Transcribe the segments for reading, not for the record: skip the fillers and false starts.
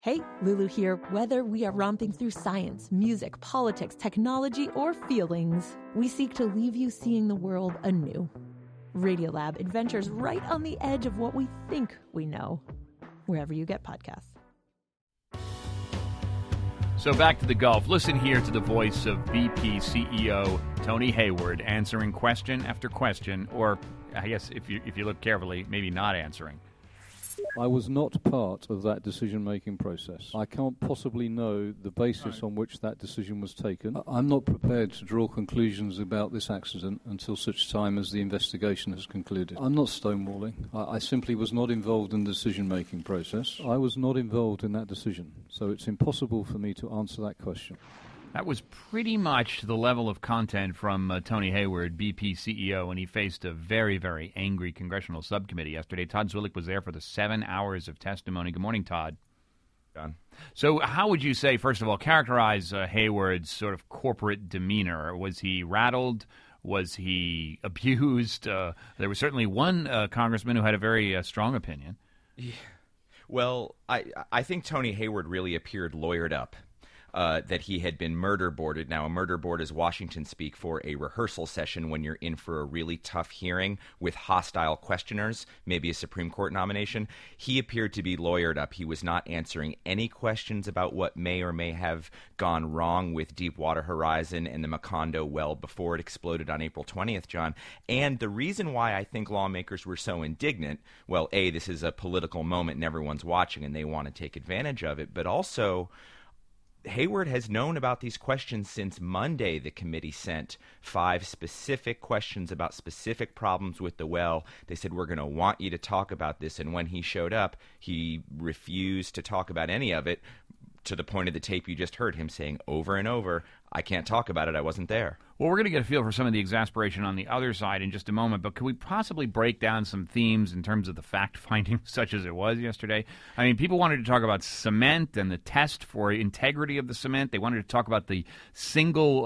Hey, Lulu here. Whether we are romping through science, music, politics, technology, or feelings, we seek to leave you seeing the world anew. Radiolab adventures right on the edge of what we think we know, wherever you get podcasts. So back to the Gulf. Listen here to the voice of BP CEO Tony Hayward answering question after question, or I guess if you look carefully, maybe not answering. I was not part of that decision-making process. I can't possibly know the basis on which that decision was taken. I'm not prepared to draw conclusions about this accident until such time as the investigation has concluded. I'm not stonewalling. I simply was not involved in the decision-making process. I was not involved in that decision, so it's impossible for me to answer that question. That was pretty much the level of content from Tony Hayward, BP CEO, when he faced a very, very angry congressional subcommittee yesterday. Todd Zwillich was there for the 7 hours of testimony. Good morning, Todd. John. So how would you say, first of all, characterize Hayward's sort of corporate demeanor? Was he rattled? Was he abused? There was certainly one congressman who had a very strong opinion. Yeah. Well, I think Tony Hayward really appeared lawyered up. That he had been murder boarded. Now, a murder board is Washington speak for a rehearsal session when you're in for a really tough hearing with hostile questioners, maybe a Supreme Court nomination. He appeared to be lawyered up. He was not answering any questions about what may or may have gone wrong with Deepwater Horizon and the Macondo well before it exploded on April 20th, John. And the reason why I think lawmakers were so indignant, well, A, this is a political moment and everyone's watching and they want to take advantage of it, but also Hayward has known about these questions since Monday. The committee sent 5 specific questions about specific problems with the well. They said, we're going to want you to talk about this. And when he showed up, he refused to talk about any of it, to the point of the tape you just heard him saying over and over, I can't talk about it, I wasn't there. Well, we're going to get a feel for some of the exasperation on the other side in just a moment, but could we possibly break down some themes in terms of the fact-finding, such as it was yesterday? I mean, people wanted to talk about cement and the test for integrity of the cement. They wanted to talk about the single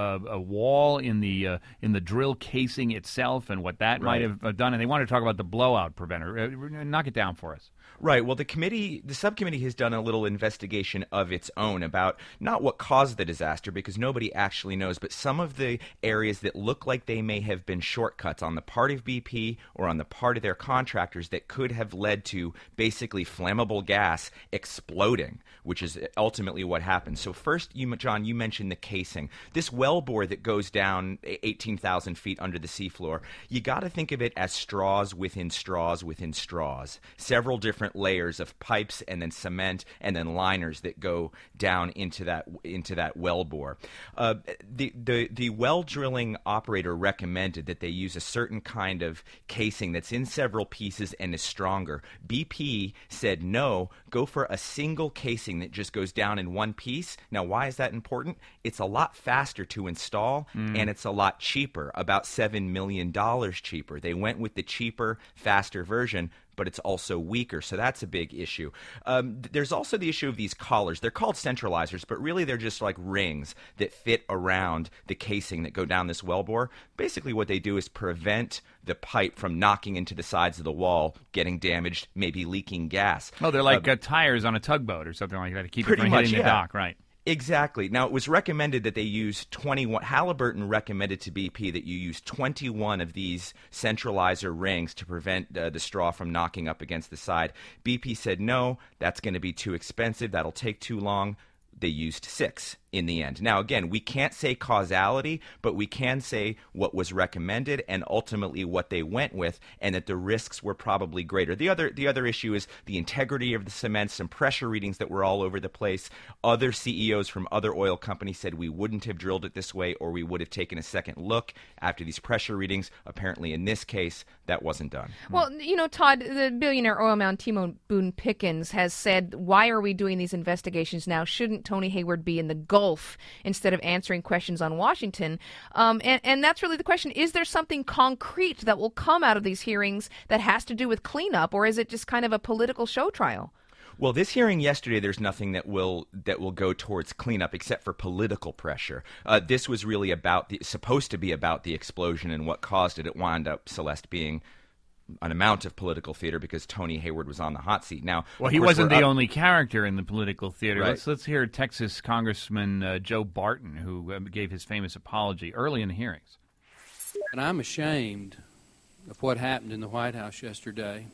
wall in the drill casing itself and what that might have done, and they wanted to talk about the blowout preventer. Knock it down for us. Right. Well, the subcommittee has done a little investigation of its own about not what caused the disaster, because nobody actually knows, but some of the areas that look like they may have been shortcuts on the part of BP or on the part of their contractors that could have led to basically flammable gas exploding, which is ultimately what happened. So first, John, you mentioned the casing. This wellbore that goes down 18,000 feet under the seafloor, you got to think of it as straws within straws within straws. Several different layers of pipes and then cement and then liners that go down into that wellbore. The well drilling operator recommended that they use a certain kind of casing that's in several pieces and is stronger. BP said no, go for a single casing that just goes down in one piece. Now, why is that important? It's a lot faster to install and it's a lot cheaper, about $7 million cheaper. They went with the cheaper, faster version, but it's also weaker, so that's a big issue. There's also the issue of these collars. They're called centralizers, but really they're just like rings that fit around the casing that go down this wellbore. Basically what they do is prevent the pipe from knocking into the sides of the wall, getting damaged, maybe leaking gas. Oh, they're like tires on a tugboat or something like that to keep it from hitting the dock, right? Exactly. Now, it was recommended that they use 21. Halliburton recommended to BP that you use 21 of these centralizer rings to prevent the straw from knocking up against the side. BP said, no, that's going to be too expensive. That'll take too long. They used 6 in the end. Now, again, we can't say causality, but we can say what was recommended and ultimately what they went with, and that the risks were probably greater. The other issue is the integrity of the cement, some pressure readings that were all over the place. Other CEOs from other oil companies said we wouldn't have drilled it this way, or we would have taken a second look after these pressure readings. Apparently, in this case, that wasn't done. Well, Todd, the billionaire oil man Timo Boone Pickens has said, why are we doing these investigations now? Shouldn't Tony Hayward be in the Gulf instead of answering questions on Washington? And that's really the question. Is there something concrete that will come out of these hearings that has to do with cleanup, or is it just kind of a political show trial? Well, this hearing yesterday, there's nothing that will go towards cleanup except for political pressure. This was really supposed to be about the explosion and what caused it. It wound up, Celeste, being an amount of political theater because Tony Hayward was on the hot seat. Now, well, he wasn't the only character in the political theater. Right. Let's hear Texas Congressman Joe Barton, who gave his famous apology early in the hearings. And I'm ashamed of what happened in the White House yesterday.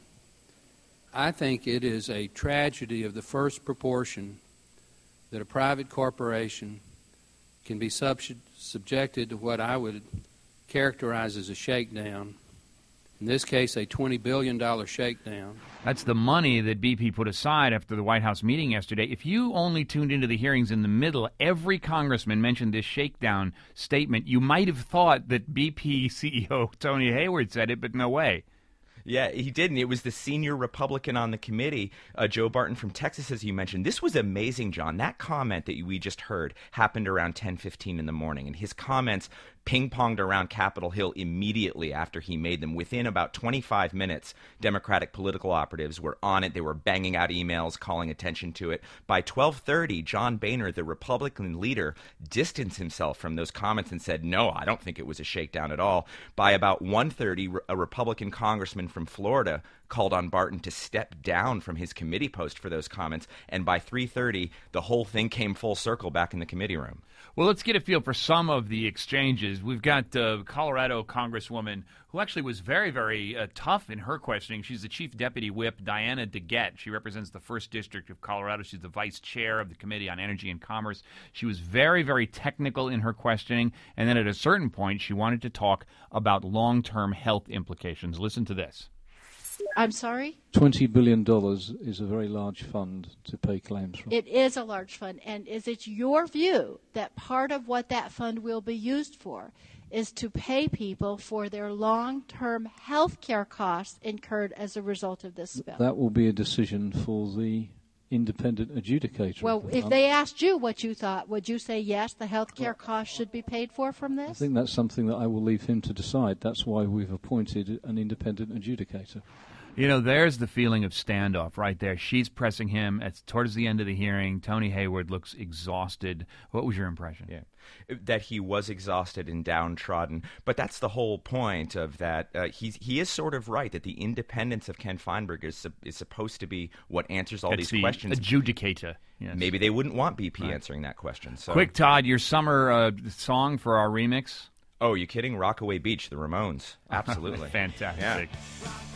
I think it is a tragedy of the first proportion that a private corporation can be subjected to what I would characterize as a shakedown. In this case, a $20 billion shakedown. That's the money that BP put aside after the White House meeting yesterday. If you only tuned into the hearings in the middle, every congressman mentioned this shakedown statement. You might have thought that BP CEO Tony Hayward said it, but no way. Yeah, he didn't. It was the senior Republican on the committee, Joe Barton from Texas, as you mentioned. This was amazing, John. That comment that we just heard happened around 10:15 in the morning, and his comments ping-ponged around Capitol Hill immediately after he made them. Within about 25 minutes, Democratic political operatives were on it. They were banging out emails, calling attention to it. By 12:30, John Boehner, the Republican leader, distanced himself from those comments and said, no, I don't think it was a shakedown at all. By about 1:30, a Republican congressman from Florida called on Barton to step down from his committee post for those comments. And by 3:30, the whole thing came full circle back in the committee room. Well, let's get a feel for some of the exchanges. We've got Colorado Congresswoman who actually was very, very tough in her questioning. She's the Chief Deputy Whip, Diana DeGette. She represents the 1st District of Colorado. She's the Vice Chair of the Committee on Energy and Commerce. She was very, very technical in her questioning, and then at a certain point she wanted to talk about long-term health implications. Listen to this. I'm sorry? $20 billion is a very large fund to pay claims from. It is a large fund, and is it your view that part of what that fund will be used for is to pay people for their long-term health care costs incurred as a result of this spill? That will be a decision for the independent adjudicator. Well, if they asked you what you thought, would you say yes, the health care costs should be paid for from this? I think that's something that I will leave him to decide. That's why we've appointed an independent adjudicator. You know, there's the feeling of standoff right there. She's pressing him. Towards the end of the hearing, Tony Hayward looks exhausted. What was your impression? Yeah, that he was exhausted and downtrodden. But that's the whole point of that. He is sort of right that the independence of Ken Feinberg is supposed to be what answers all these questions. Adjudicator. Yes. Maybe they wouldn't want BP answering that question. So. Quick, Todd, your summer song for our remix? Oh, you kidding? Rockaway Beach, the Ramones. Absolutely. Fantastic. Yeah.